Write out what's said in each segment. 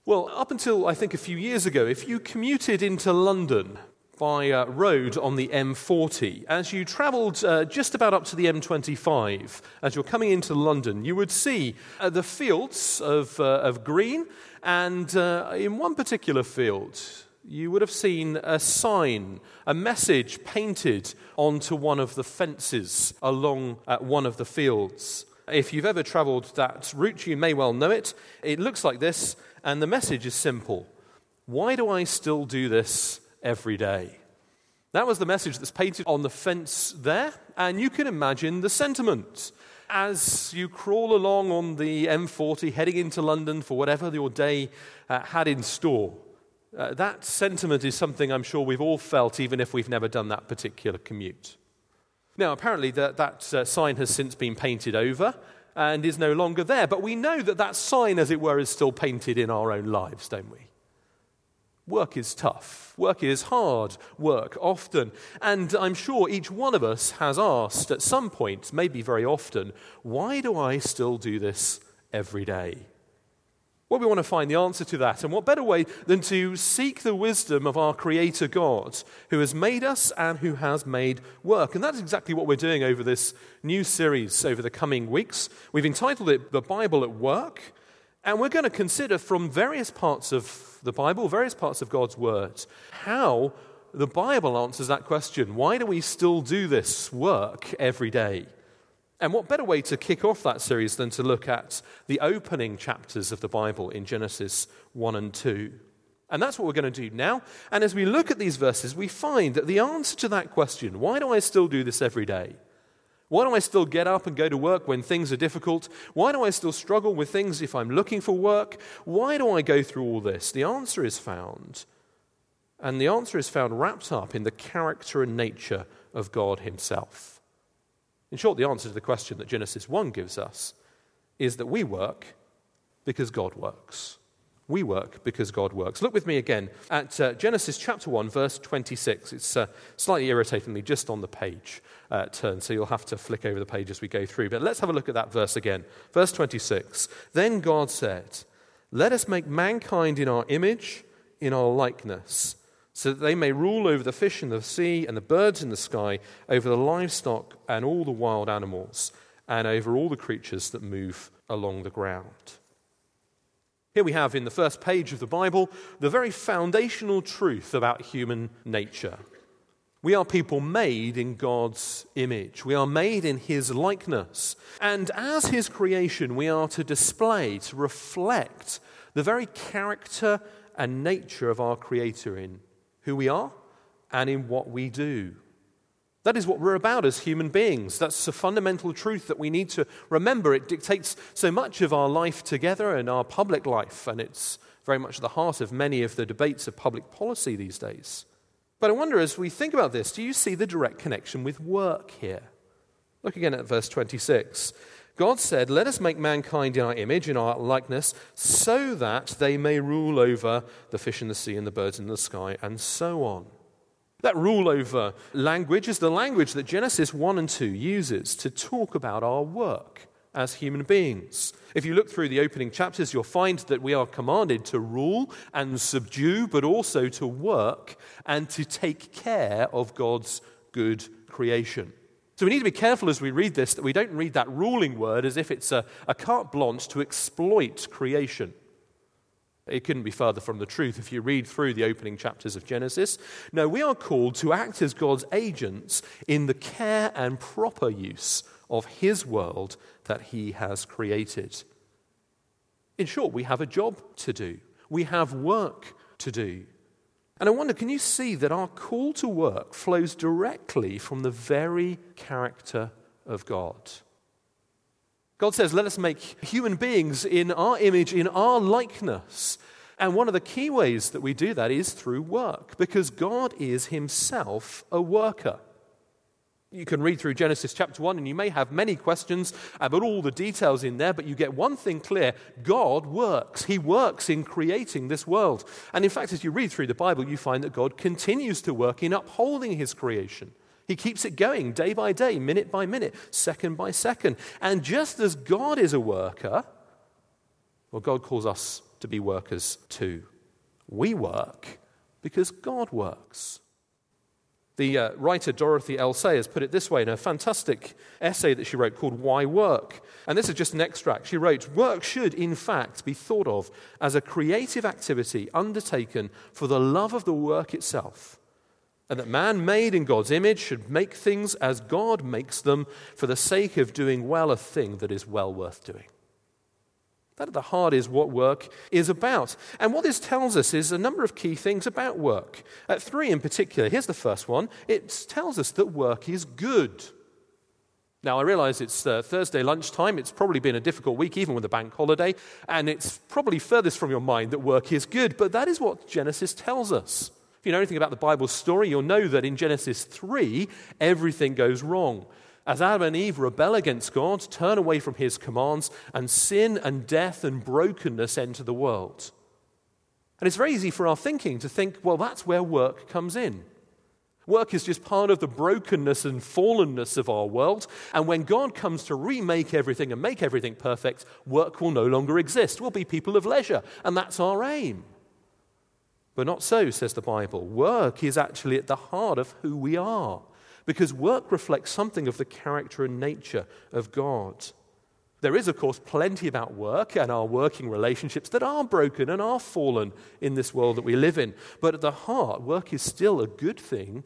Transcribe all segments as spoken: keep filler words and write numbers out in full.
Well, up until, I think, a few years ago, if you commuted into London by uh, road on the M forty, as you travelled uh, just about up to the M twenty-five, as you're coming into London, you would see uh, the fields of, uh, of green, and uh, in one particular field, you would have seen a sign, a message painted onto one of the fences along uh, one of the fields. If you've ever travelled that route, you may well know it. It looks like this, and the message is simple. Why do I still do this every day? That was the message that's painted on the fence there, and you can imagine the sentiment. As you crawl along on the M forty, heading into London for whatever your day uh, had in store, uh, that sentiment is something I'm sure we've all felt, even if we've never done that particular commute. Now, apparently that, that uh, sign has since been painted over and is no longer there, but we know that that sign, as it were, is still painted in our own lives, don't we? Work is tough. Work is hard work, often. And I'm sure each one of us has asked at some point, maybe very often, why do I still do this every day? Well, we want to find the answer to that. And what better way than to seek the wisdom of our Creator God, who has made us and who has made work. And that's exactly what we're doing over this new series over the coming weeks. We've entitled it The Bible at Work. And we're going to consider from various parts of the Bible, various parts of God's Word, how the Bible answers that question. Why do we still do this work every day? And what better way to kick off that series than to look at the opening chapters of the Bible in Genesis one and two. And that's what we're going to do now. And as we look at these verses, we find that the answer to that question, why do I still do this every day? Why do I still get up and go to work when things are difficult? Why do I still struggle with things if I'm looking for work? Why do I go through all this? The answer is found. And the answer is found wrapped up in the character and nature of God himself. In short, the answer to the question that Genesis one gives us is that we work because God works. We work because God works. Look with me again at uh, Genesis chapter one, verse twenty-six. It's uh, slightly irritatingly just on the page uh, turn, so you'll have to flick over the page as we go through. But let's have a look at that verse again. Verse twenty-six. Then God said, "Let us make mankind in our image, in our likeness, so that they may rule over the fish in the sea and the birds in the sky, over the livestock and all the wild animals, and over all the creatures that move along the ground." Here we have in the first page of the Bible the very foundational truth about human nature. We are people made in God's image. We are made in his likeness. And as his creation, we are to display, to reflect the very character and nature of our Creator in who we are and in what we do. That is what we're about as human beings. That's a fundamental truth that we need to remember. It dictates so much of our life together and our public life, and it's very much at the heart of many of the debates of public policy these days. But I wonder, as we think about this, do you see the direct connection with work here? Look again at verse twenty-six. God said, "Let us make mankind in our image, in our likeness, so that they may rule over the fish in the sea and the birds in the sky," and so on. That rule over language is the language that Genesis one and two uses to talk about our work as human beings. If you look through the opening chapters, you'll find that we are commanded to rule and subdue, but also to work and to take care of God's good creation. So we need to be careful as we read this that we don't read that ruling word as if it's a, a carte blanche to exploit creation. It couldn't be further from the truth if you read through the opening chapters of Genesis. No, we are called to act as God's agents in the care and proper use of his world that he has created. In short, we have a job to do. We have work to do. And I wonder, can you see that our call to work flows directly from the very character of God? God says, let us make human beings in our image, in our likeness. And one of the key ways that we do that is through work, because God is himself a worker. You can read through Genesis chapter one, and you may have many questions about all the details in there, but you get one thing clear: God works. He works in creating this world. And in fact, as you read through the Bible, you find that God continues to work in upholding his creation. He keeps it going day by day, minute by minute, second by second. And just as God is a worker, well, God calls us to be workers too. We work because God works. The uh, writer Dorothy L. Sayers put it this way in a fantastic essay that she wrote called Why Work? And this is just an extract. She wrote, "Work should, in fact, be thought of as a creative activity undertaken for the love of the work itself, and that man made in God's image should make things as God makes them for the sake of doing well a thing that is well worth doing." That at the heart is what work is about. And what this tells us is a number of key things about work. At three in particular, here's the first one. It tells us that work is good. Now, I realize it's uh, Thursday lunchtime. It's probably been a difficult week, even with a bank holiday. And it's probably furthest from your mind that work is good. But that is what Genesis tells us. If you know anything about the Bible story, you'll know that in Genesis three, everything goes wrong. As Adam and Eve rebel against God, turn away from his commands, and sin and death and brokenness enter the world. And it's very easy for our thinking to think, well, that's where work comes in. Work is just part of the brokenness and fallenness of our world, and when God comes to remake everything and make everything perfect, work will no longer exist. We'll be people of leisure, and that's our aim. But not so, says the Bible. Work is actually at the heart of who we are, because work reflects something of the character and nature of God. There is, of course, plenty about work and our working relationships that are broken and are fallen in this world that we live in. But at the heart, work is still a good thing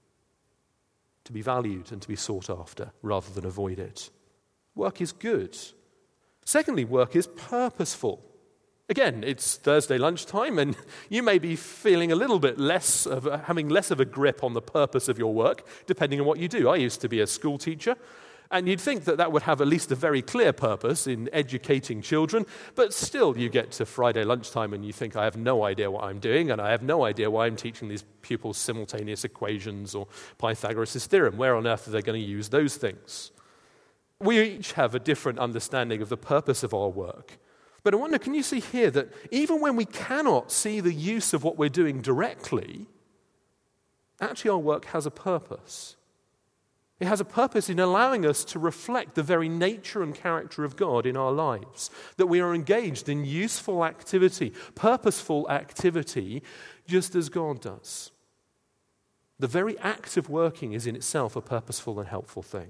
to be valued and to be sought after rather than avoided. Work is good. Secondly, work is purposeful. Again, it's Thursday lunchtime, and you may be feeling a little bit less of a, having less of a grip on the purpose of your work, depending on what you do. I used to be a school teacher, and you'd think that that would have at least a very clear purpose in educating children, but still you get to Friday lunchtime and you think, I have no idea what I'm doing, and I have no idea why I'm teaching these pupils simultaneous equations or Pythagoras' theorem. Where on earth are they going to use those things? We each have a different understanding of the purpose of our work. But I wonder, can you see here that even when we cannot see the use of what we're doing directly, actually our work has a purpose. It has a purpose in allowing us to reflect the very nature and character of God in our lives, that we are engaged in useful activity, purposeful activity, just as God does. The very act of working is in itself a purposeful and helpful thing.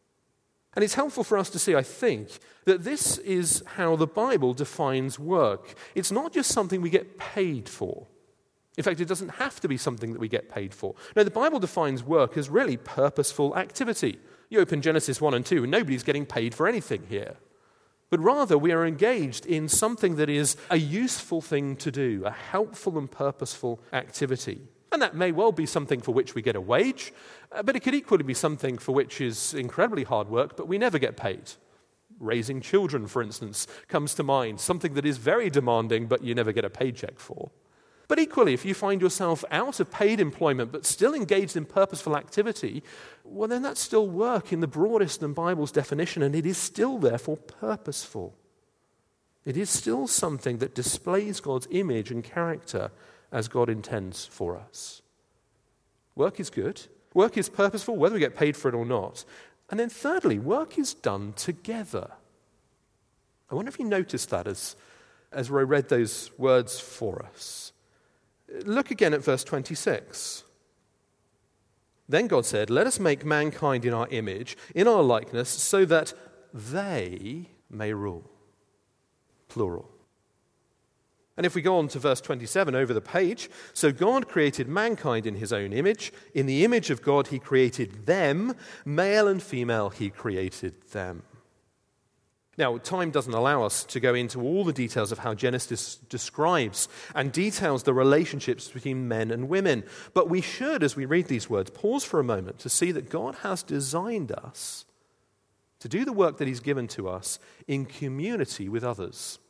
And it's helpful for us to see, I think, that this is how the Bible defines work. It's not just something we get paid for. In fact, it doesn't have to be something that we get paid for. No, the Bible defines work as really purposeful activity. You open Genesis one and two, and nobody's getting paid for anything here. But rather, we are engaged in something that is a useful thing to do, a helpful and purposeful activity. And that may well be something for which we get a wage, but it could equally be something for which is incredibly hard work, but we never get paid. Raising children, for instance, comes to mind, something that is very demanding, but you never get a paycheck for. But equally, if you find yourself out of paid employment, but still engaged in purposeful activity, well, then that's still work in the broadest in Bible's definition, and it is still therefore purposeful. It is still something that displays God's image and character as God intends for us. Work is good. Work is purposeful, whether we get paid for it or not. And then thirdly, work is done together. I wonder if you noticed that as, as Roy read those words for us. Look again at verse twenty-six. Then God said, "Let us make mankind in our image, in our likeness, so that they may rule." Plural. And if we go on to verse twenty-seven over the page, so God created mankind in his own image. In the image of God he created them. Male and female he created them. Now, time doesn't allow us to go into all the details of how Genesis describes and details the relationships between men and women. But we should, as we read these words, pause for a moment to see that God has designed us to do the work that he's given to us in community with others.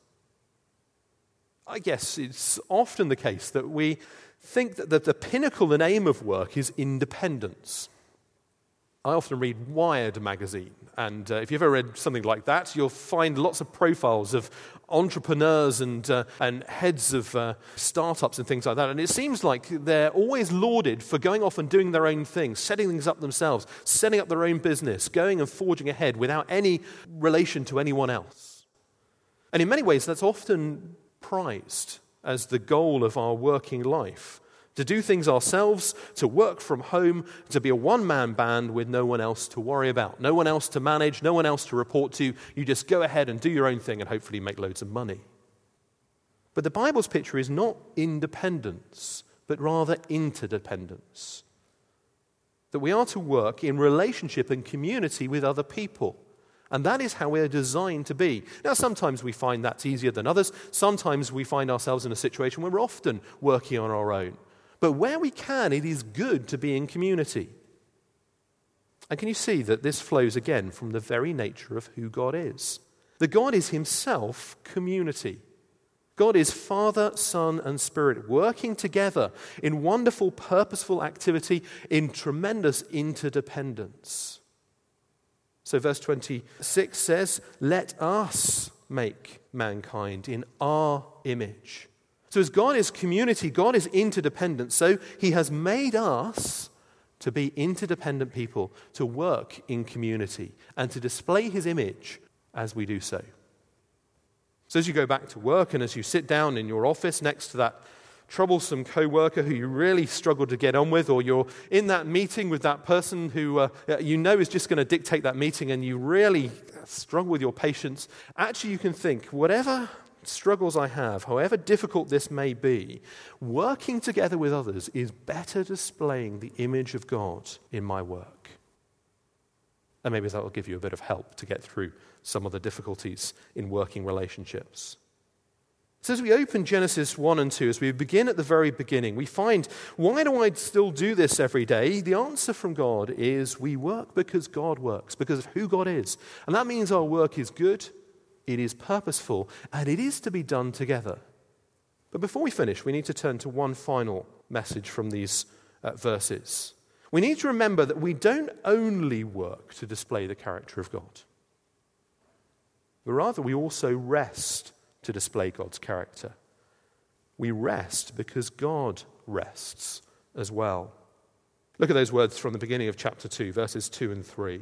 I guess it's often the case that we think that the pinnacle and aim of work is independence. I often read Wired magazine, and uh, if you've ever read something like that, you'll find lots of profiles of entrepreneurs and uh, and heads of uh, startups and things like that. And it seems like they're always lauded for going off and doing their own thing, setting things up themselves, setting up their own business, going and forging ahead without any relation to anyone else. And in many ways, that's often prized as the goal of our working life. To do things ourselves, to work from home, to be a one-man band with no one else to worry about, no one else to manage, no one else to report to. You just go ahead and do your own thing and hopefully make loads of money. But the Bible's picture is not independence, but rather interdependence. That we are to work in relationship and community with other people. And that is how we're designed to be. Now, sometimes we find that's easier than others. Sometimes we find ourselves in a situation where we're often working on our own. But where we can, it is good to be in community. And can you see that this flows again from the very nature of who God is? That God is himself community. God is Father, Son, and Spirit working together in wonderful, purposeful activity in tremendous interdependence. So verse twenty-six says, "Let us make mankind in our image." So as God is community, God is interdependent. So he has made us to be interdependent people, to work in community, and to display his image as we do so. So as you go back to work and as you sit down in your office next to that troublesome co-worker who you really struggle to get on with, or you're in that meeting with that person who uh, you know is just going to dictate that meeting and you really struggle with your patience, actually you can think, whatever struggles I have, however difficult this may be, working together with others is better displaying the image of God in my work. And maybe that will give you a bit of help to get through some of the difficulties in working relationships. So as we open Genesis one and two, as we begin at the very beginning, we find, why do I still do this every day? The answer from God is we work because God works, because of who God is. And that means our work is good, it is purposeful, and it is to be done together. But before we finish, we need to turn to one final message from these uh, verses. We need to remember that we don't only work to display the character of God, but rather we also rest to display God's character. We rest because God rests as well. Look at those words from the beginning of chapter two, verses two and three.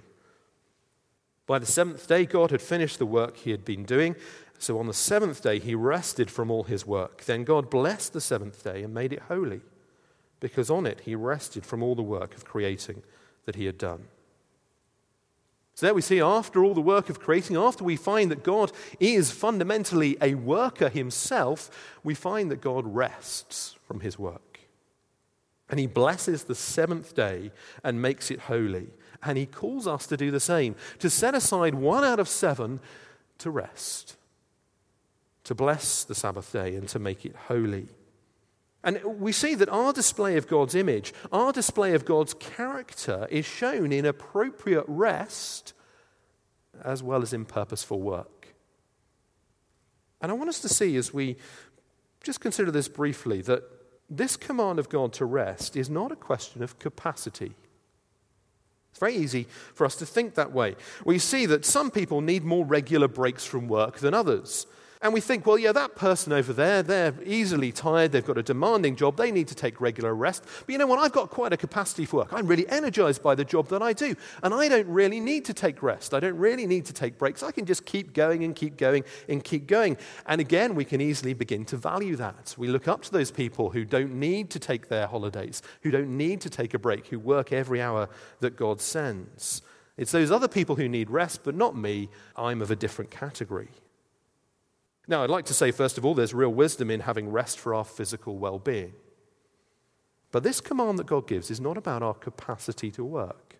By the seventh day, God had finished the work he had been doing. So on the seventh day, he rested from all his work. Then God blessed the seventh day and made it holy, because on it he rested from all the work of creating that he had done. So there we see, after all the work of creating, after we find that God is fundamentally a worker himself, we find that God rests from his work. And he blesses the seventh day and makes it holy. And he calls us to do the same, to set aside one out of seven to rest, to bless the Sabbath day and to make it holy. And we see that our display of God's image, our display of God's character is shown in appropriate rest as well as in purposeful work. And I want us to see, as we just consider this briefly, that this command of God to rest is not a question of capacity. It's very easy for us to think that way. We see that some people need more regular breaks from work than others. And we think, well, yeah, that person over there, they're easily tired, they've got a demanding job, they need to take regular rest. But you know what, I've got quite a capacity for work. I'm really energized by the job that I do. And I don't really need to take rest. I don't really need to take breaks. I can just keep going and keep going and keep going. And again, we can easily begin to value that. We look up to those people who don't need to take their holidays, who don't need to take a break, who work every hour that God sends. It's those other people who need rest, but not me. I'm of a different category. Now, I'd like to say, first of all, there's real wisdom in having rest for our physical well-being. But this command that God gives is not about our capacity to work,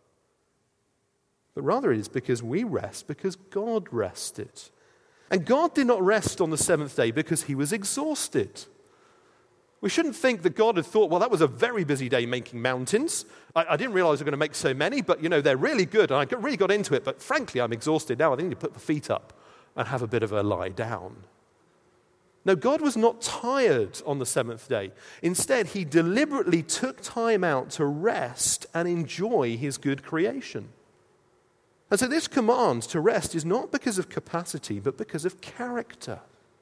but rather it is because we rest because God rested. And God did not rest on the seventh day because he was exhausted. We shouldn't think that God had thought, well, that was a very busy day making mountains. I, I didn't realize we were going to make so many, but, you know, they're really good, and I got, really got into it. But frankly, I'm exhausted now. I need to put my feet up and have a bit of a lie down. No, God was not tired on the seventh day. Instead, he deliberately took time out to rest and enjoy his good creation. And so this command to rest is not because of capacity, but because of character.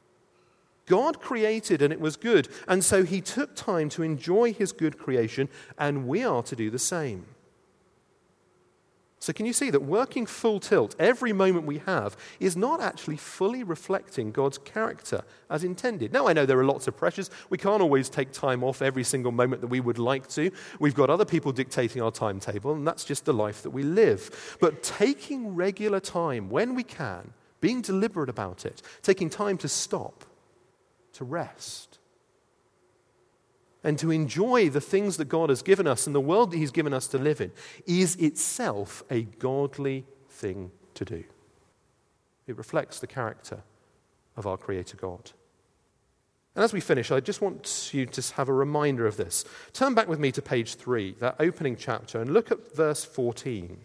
God created and it was good, and so he took time to enjoy his good creation, and we are to do the same. So can you see that working full tilt every moment we have is not actually fully reflecting God's character as intended? Now, I know there are lots of pressures. We can't always take time off every single moment that we would like to. We've got other people dictating our timetable, and that's just the life that we live. But taking regular time when we can, being deliberate about it, taking time to stop, to rest, and to enjoy the things that God has given us and the world that he's given us to live in is itself a godly thing to do. It reflects the character of our Creator God. And as we finish, I just want you to have a reminder of this. Turn back with me to page three, that opening chapter, and look at verse fourteen.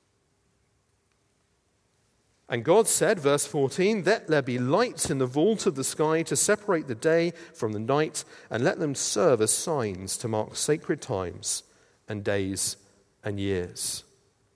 And God said, verse fourteen, let there be lights in the vault of the sky to separate the day from the night, and let them serve as signs to mark sacred times and days and years.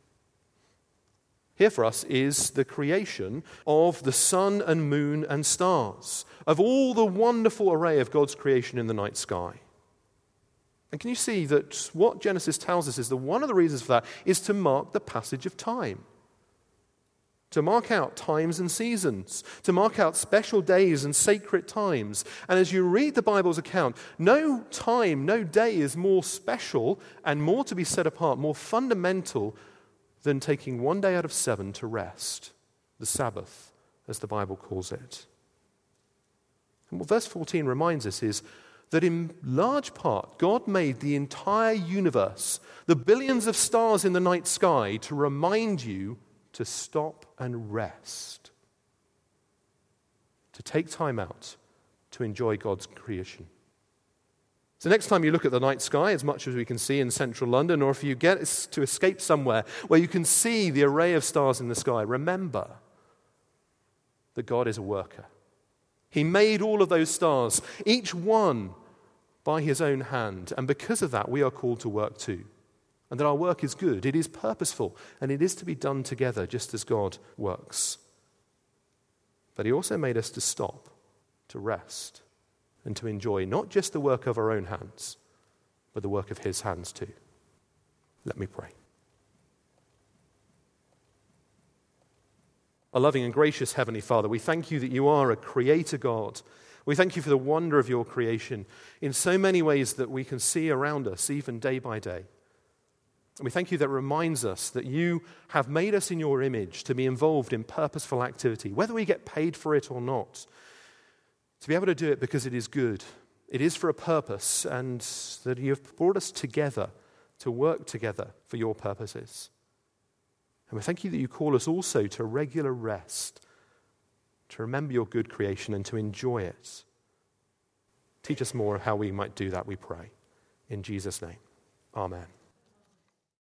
Here for us is the creation of the sun and moon and stars, of all the wonderful array of God's creation in the night sky. And can you see that what Genesis tells us is that one of the reasons for that is to mark the passage of time? To mark out times and seasons, to mark out special days and sacred times. And as you read the Bible's account, no time, no day is more special and more to be set apart, more fundamental than taking one day out of seven to rest, the Sabbath, as the Bible calls it. And what verse fourteen reminds us is that in large part, God made the entire universe, the billions of stars in the night sky, to remind you to stop and rest, to take time out to enjoy God's creation. So next time you look at the night sky, as much as we can see in central London, or if you get to escape somewhere where you can see the array of stars in the sky, remember that God is a worker. He made all of those stars, each one by his own hand, and because of that we are called to work too. And that our work is good, it is purposeful, and it is to be done together just as God works. But he also made us to stop, to rest, and to enjoy not just the work of our own hands, but the work of his hands too. Let me pray. Our loving and gracious Heavenly Father, we thank you that you are a creator God. We thank you for the wonder of your creation in so many ways that we can see around us, even day by day. And we thank you that it reminds us that you have made us in your image to be involved in purposeful activity, whether we get paid for it or not, to be able to do it because it is good. It is for a purpose, and that you have brought us together to work together for your purposes. And we thank you that you call us also to regular rest, to remember your good creation and to enjoy it. Teach us more of how we might do that, we pray. In Jesus' name, amen.